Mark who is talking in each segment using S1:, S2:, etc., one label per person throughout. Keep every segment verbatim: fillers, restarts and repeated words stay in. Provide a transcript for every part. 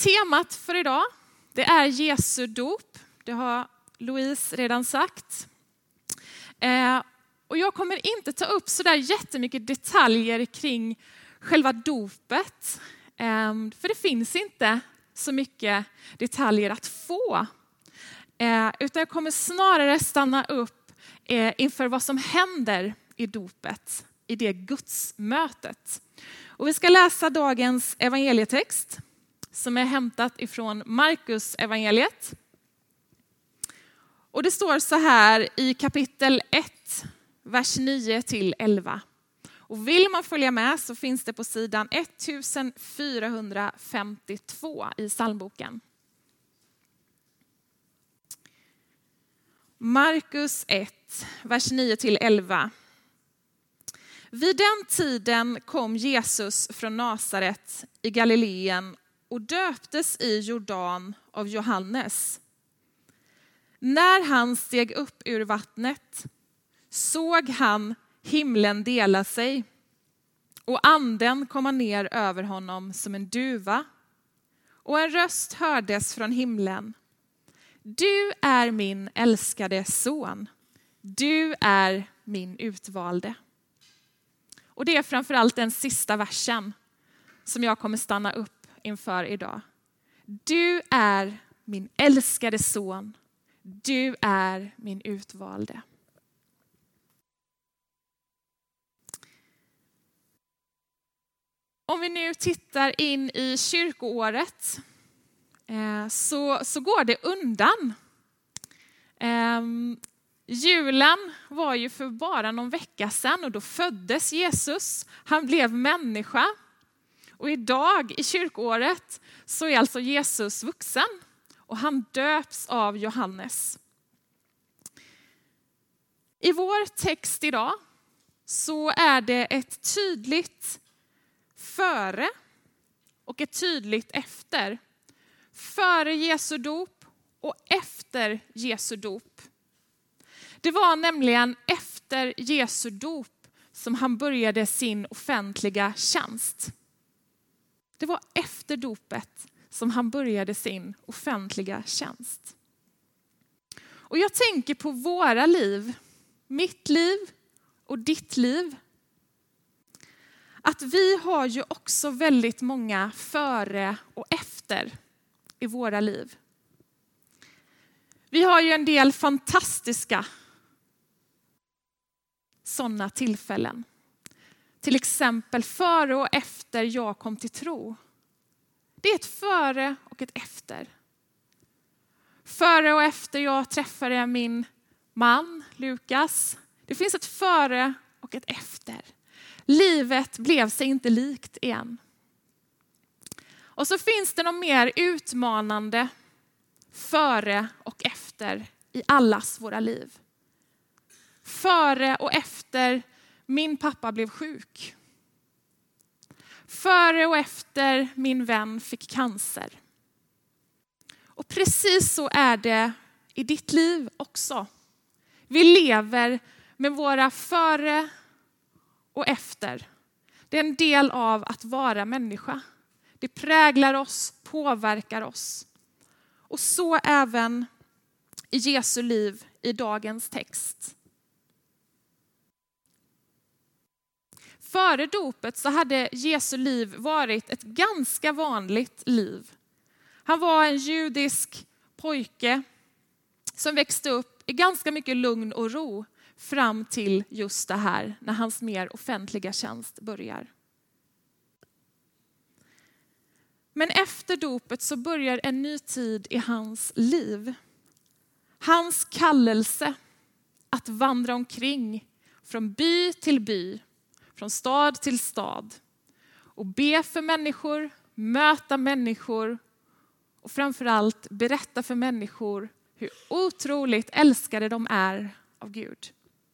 S1: temat för idag, det är Jesu dop. Det har Louise redan sagt. Eh, och jag kommer inte ta upp så där jättemycket detaljer kring själva dopet. Eh, för det finns inte så mycket detaljer att få. Eh, utan jag kommer snarare stanna upp eh, inför vad som händer i dopet, i det gudsmötet. Och vi ska läsa dagens evangelietext som är hämtat ifrån Markus evangeliet. Och det står så här i kapitel ett, vers nio till elva. Och vill man följa med så finns det på sidan fjortonhundrafemtiotvå i psalmboken. Markus ett, vers nio till elva. Vid den tiden kom Jesus från Nasaret i Galileen och döptes i Jordan av Johannes. När han steg upp ur vattnet såg han himlen dela sig och anden komma ner över honom som en duva. Och en röst hördes från himlen. Du är min älskade son. Du är min utvalde. Och det är framförallt den sista versen som jag kommer stanna upp inför idag. Du är min älskade son. Du är min utvalde. Om vi nu tittar in i kyrkoåret eh, så, så går det undan. Eh, julen var ju för bara någon vecka sedan och då föddes Jesus. Han blev människa. Och idag i kyrkoåret så är alltså Jesus vuxen och han döps av Johannes. I vår text idag så är det ett tydligt före och ett tydligt efter. Före Jesu dop och efter Jesu dop. Det var nämligen efter Jesu dop som han började sin offentliga tjänst. Det var efter dopet som han började sin offentliga tjänst. Och jag tänker på våra liv, mitt liv och ditt liv. Att vi har ju också väldigt många före och efter i våra liv. Vi har ju en del fantastiska sådana tillfällen. Till exempel före och efter jag kom till tro. Det är ett före och ett efter. Före och efter jag träffade min man, Lukas. Det finns ett före och ett efter. Livet blev sig inte likt igen. Och så finns det något mer utmanande före och efter i allas våra liv. Före och efter min pappa blev sjuk. Före och efter min vän fick cancer. Och precis så är det i ditt liv också. Vi lever med våra före och efter. Det är en del av att vara människa. Det präglar oss, påverkar oss. Och så även i Jesu liv i dagens text. Före dopet så hade Jesu liv varit ett ganska vanligt liv. Han var en judisk pojke som växte upp i ganska mycket lugn och ro fram till just det här när hans mer offentliga tjänst börjar. Men efter dopet så börjar en ny tid i hans liv. Hans kallelse att vandra omkring från by till by, från stad till stad och be för människor, möta människor och framförallt berätta för människor hur otroligt älskade de är av Gud.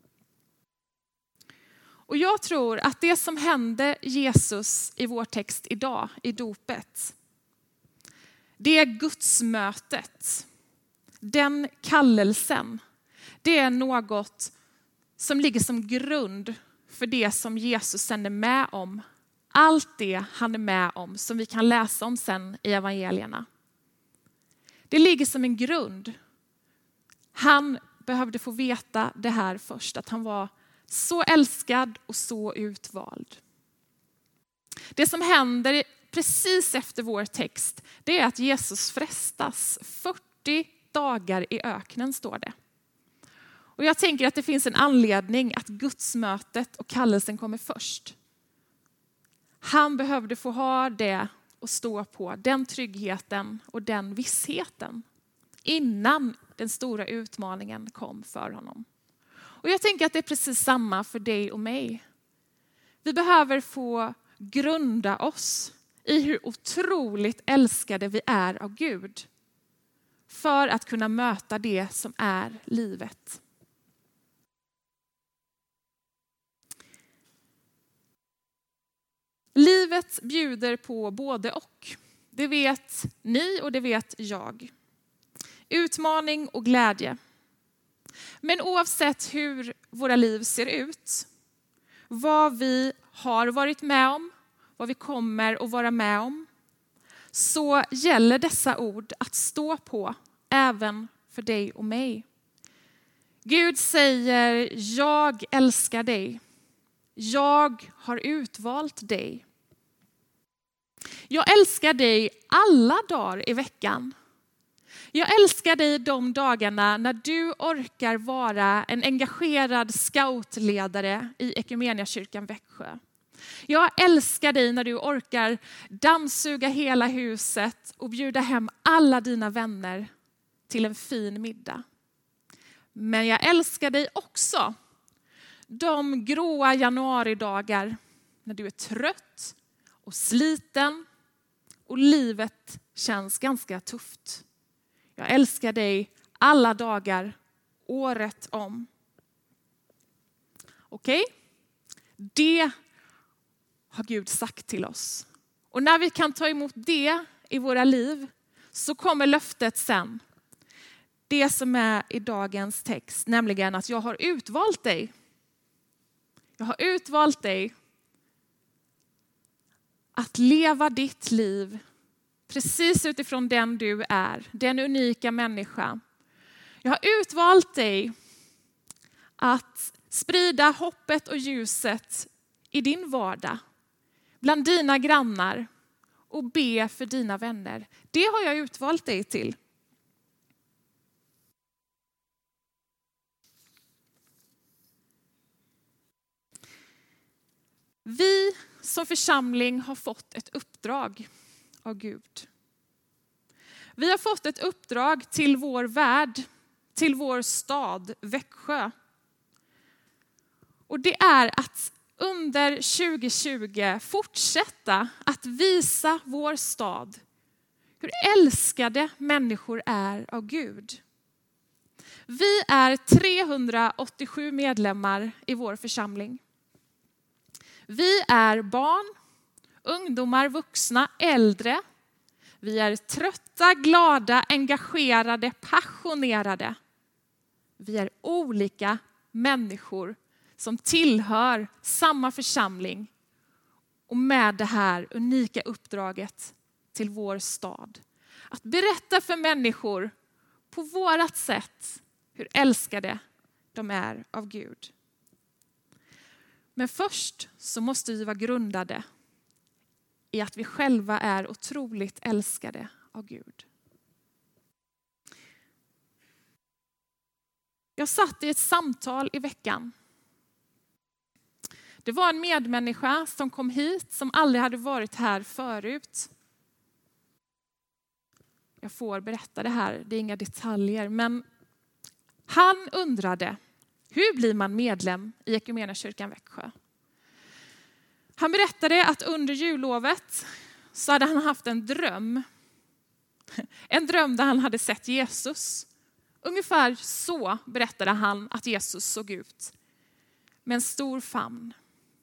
S1: Och jag tror att det som hände Jesus i vår text idag, i dopet, det är Guds mötet. Den kallelsen, det är något som ligger som grund för det som Jesus sände med om allt det han är med om som vi kan läsa om sen i evangelierna. Det ligger som en grund. Han behövde få veta det här först, att han var så älskad och så utvald. Det som händer precis efter vår text, det är att Jesus frestas fyrtio dagar i öknen, står det. Och jag tänker att det finns en anledning att gudsmötet och kallelsen kommer först. Han behövde få ha det och stå på, den tryggheten och den vissheten innan den stora utmaningen kom för honom. Och jag tänker att det är precis samma för dig och mig. Vi behöver få grunda oss i hur otroligt älskade vi är av Gud för att kunna möta det som är livet. Livet bjuder på både och. Det vet ni och det vet jag. Utmaning och glädje. Men oavsett hur våra liv ser ut, vad vi har varit med om, vad vi kommer att vara med om, så gäller dessa ord att stå på även för dig och mig. Gud säger, jag älskar dig. Jag har utvalt dig. Jag älskar dig alla dagar i veckan. Jag älskar dig de dagarna när du orkar vara en engagerad scoutledare i Equmeniakyrkan Växjö. Jag älskar dig när du orkar dammsuga hela huset och bjuda hem alla dina vänner till en fin middag. Men jag älskar dig också de gråa januaridagar när du är trött och sliten och livet känns ganska tufft. Jag älskar dig alla dagar, året om. Okej? Okay? Det har Gud sagt till oss. Och när vi kan ta emot det i våra liv så kommer löftet sen. Det som är i dagens text, nämligen att jag har utvalt dig. Jag har utvalt dig att leva ditt liv precis utifrån den du är, den unika människa. Jag har utvalt dig att sprida hoppet och ljuset i din vardag, bland dina grannar och be för dina vänner. Det har jag utvalt dig till. Vi som församling har fått ett uppdrag av Gud. Vi har fått ett uppdrag till vår värld, till vår stad Växjö. Och det är att under tjugo tjugo fortsätta att visa vår stad hur älskade människor är av Gud. Vi är trehundraåttiosju medlemmar i vår församling. Vi är barn, ungdomar, vuxna, äldre. Vi är trötta, glada, engagerade, passionerade. Vi är olika människor som tillhör samma församling och med det här unika uppdraget till vår stad. Att berätta för människor på vårat sätt hur älskade de är av Gud. Men först så måste vi vara grundade i att vi själva är otroligt älskade av Gud. Jag satt i ett samtal i veckan. Det var en medmänniska som kom hit som aldrig hade varit här förut. Jag får berätta det här, det är inga detaljer, men han undrade: hur blir man medlem i Equmeniakyrkan Växjö? Han berättade att under jullovet så hade han haft en dröm. En dröm där han hade sett Jesus. Ungefär så berättade han att Jesus såg ut. Med en stor famn.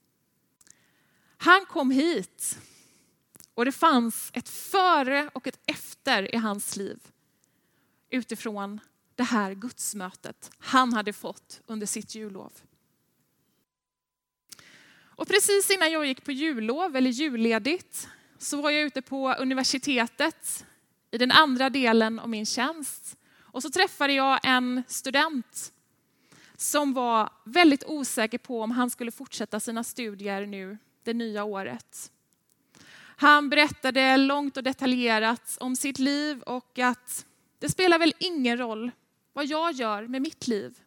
S1: Han kom hit och det fanns ett före och ett efter i hans liv. Utifrån det här gudsmötet han hade fått under sitt jullov. Och precis innan jag gick på jullov eller julledigt så var jag ute på universitetet i den andra delen av min tjänst. Och så träffade jag en student som var väldigt osäker på om han skulle fortsätta sina studier nu det nya året. Han berättade långt och detaljerat om sitt liv och att det spelar väl ingen roll vad jag gör med mitt liv.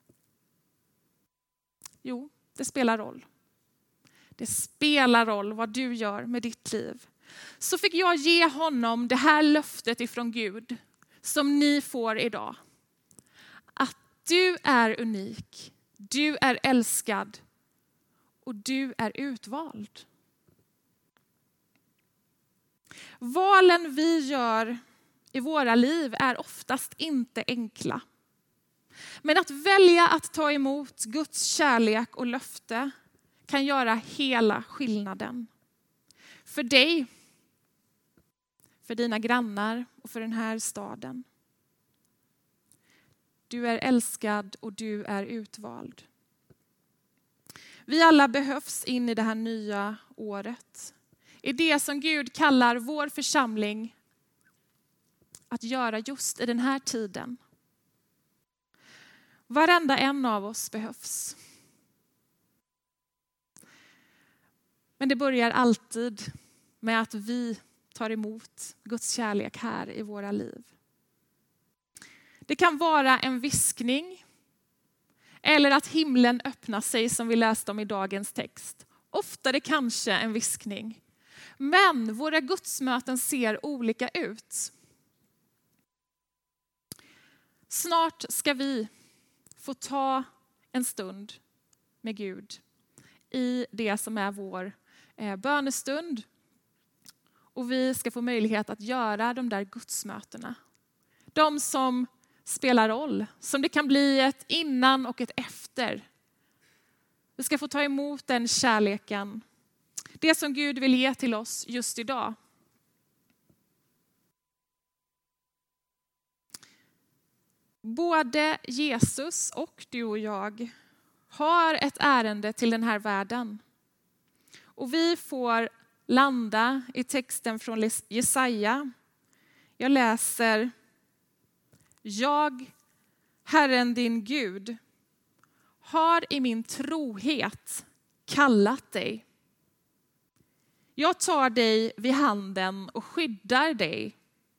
S1: Jo, det spelar roll. Det spelar roll vad du gör med ditt liv. Så fick jag ge honom det här löftet ifrån Gud som ni får idag. Att du är unik, du är älskad och du är utvald. Valen vi gör i våra liv är oftast inte enkla. Men att välja att ta emot Guds kärlek och löfte kan göra hela skillnaden. För dig, för dina grannar och för den här staden. Du är älskad och du är utvald. Vi alla behövs in i det här nya året. I det som Gud kallar vår församling att göra just i den här tiden. Varenda en av oss behövs. Men det börjar alltid med att vi tar emot Guds kärlek här i våra liv. Det kan vara en viskning eller att himlen öppnar sig som vi läste om i dagens text. Ofta är det kanske en viskning. Men våra gudsmöten ser olika ut. Snart ska vi få ta en stund med Gud i det som är vår bönestund. Och vi ska få möjlighet att göra de där gudsmötena. De som spelar roll. Som det kan bli ett innan och ett efter. Vi ska få ta emot den kärleken. Det som Gud vill ge till oss just idag. Både Jesus och du och jag har ett ärende till den här världen. Och vi får landa i texten från Jesaja. Jag läser: Jag, Herren din Gud, har i min trohet kallat dig. Jag tar dig vid handen och skyddar dig.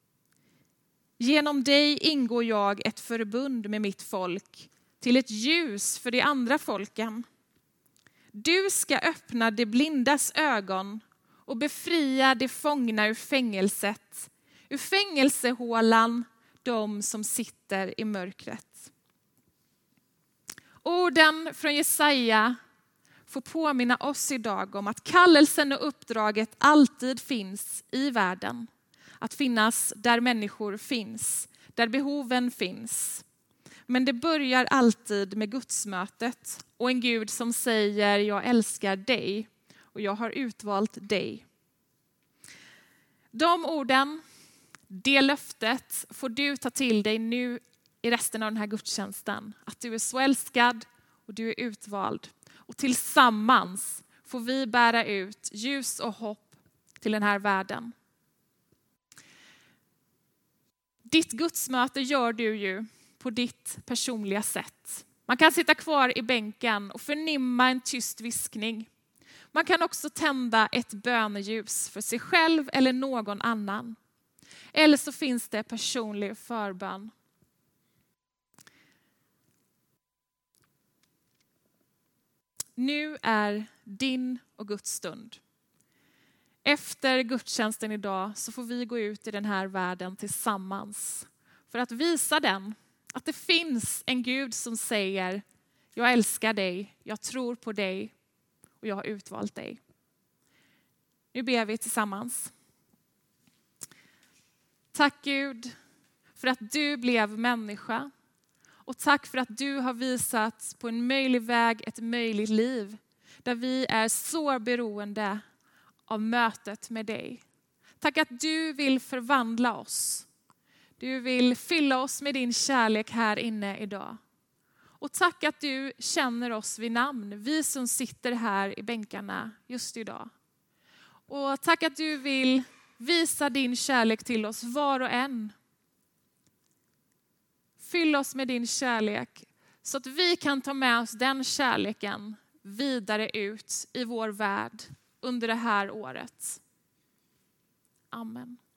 S1: Genom dig ingår jag ett förbund med mitt folk till ett ljus för de andra folken. Du ska öppna de blindas ögon och befria de fångna ur fängelset, ur fängelsehålan, de som sitter i mörkret. Orden från Jesaja får påminna oss idag om att kallelsen och uppdraget alltid finns i världen. Att finnas där människor finns, där behoven finns. Men det börjar alltid med gudsmötet och en Gud som säger: jag älskar dig och jag har utvalt dig. De orden, det löftet får du ta till dig nu i resten av den här gudstjänsten. Att du är så älskad och du är utvald. Och tillsammans får vi bära ut ljus och hopp till den här världen. Ditt gudsmöte gör du ju på ditt personliga sätt. Man kan sitta kvar i bänken och förnimma en tyst viskning. Man kan också tända ett böneljus för sig själv eller någon annan. Eller så finns det personlig förbön. Nu är din och Guds stund. Efter gudstjänsten idag så får vi gå ut i den här världen tillsammans. För att visa den att det finns en Gud som säger: jag älskar dig, jag tror på dig och jag har utvalt dig. Nu ber vi tillsammans. Tack Gud för att du blev människa. Och tack för att du har visat på en möjlig väg, ett möjligt liv. Där vi är så beroende av mötet med dig. Tack att du vill förvandla oss. Du vill fylla oss med din kärlek här inne idag. Och tack att du känner oss vid namn, vi som sitter här i bänkarna just idag. Och tack att du vill visa din kärlek till oss var och en. Fyll oss med din kärlek så att vi kan ta med oss den kärleken vidare ut i vår värld under det här året. Amen.